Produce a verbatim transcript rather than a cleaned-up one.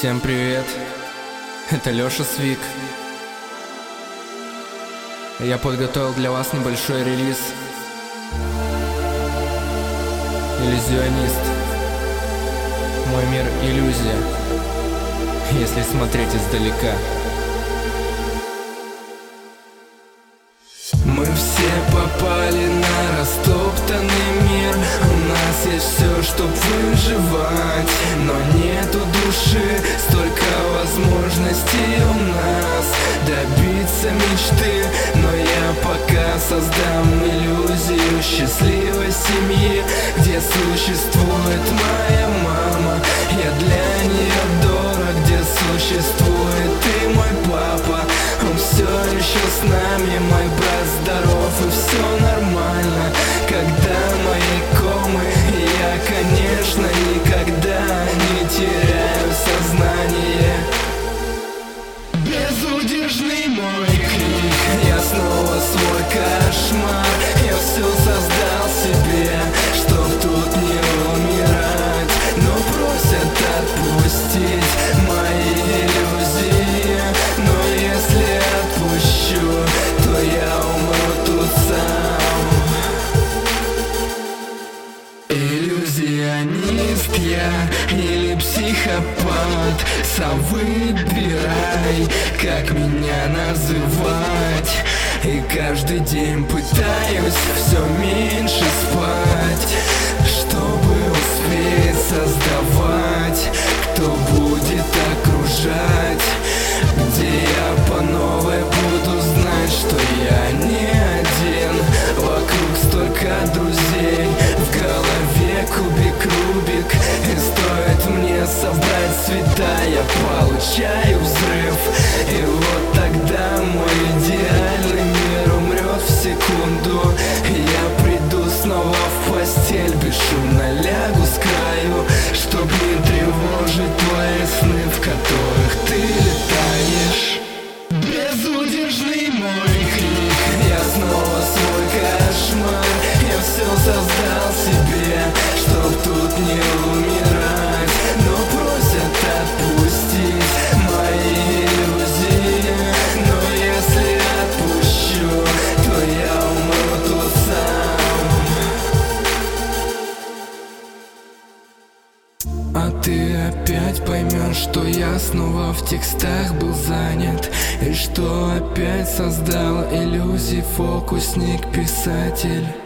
Всем привет, это Лёша Свик. Я подготовил для вас небольшой релиз. Иллюзионист. Мой мир — иллюзия, если смотреть издалека. Мы все попали на растоптанный мир. У нас есть все, чтоб выживать, но нету души. Столько возможностей у нас добиться мечты, но я пока создам иллюзию счастливой семьи, где существует моя мама, я для нее дорог, где существует и мой папа, он все еще с нами, мой брат здоров и все нормально. Когда мои комы, я, конечно, никогда не теряю сознание. Безудержный мой крик, я снова свой кошмар. Я все создал себе, чтоб тут не умирать, но просят отпустить мои иллюзии. Но если отпущу, то я умру тут сам. Иллюзионист я или психопат, сам выбирай, как меня называть. И каждый день пытаюсь все меньше спать, чтобы успеть создавать, кто будет окружать, где я по новой буду знать, что я не один. Вокруг столько друзей, в голове кубик Рубик, и стоит мне собрать цвета, я получаю взрыв. И вот тогда мой идеальный мир умрет в секунду. Я приду снова в постель, бесшумно лягу с краю, чтоб не тревожить твои сны, в которых ты летаешь. Безудержный мой крик, я снова свой кошмар. Я все создал себе, чтоб тут не умирать, но просят отпустить мои иллюзии. Но если отпущу, то я умру тут сам. А ты опять поймешь, что я снова в текстах был занят, и что опять создал иллюзий фокусник-писатель.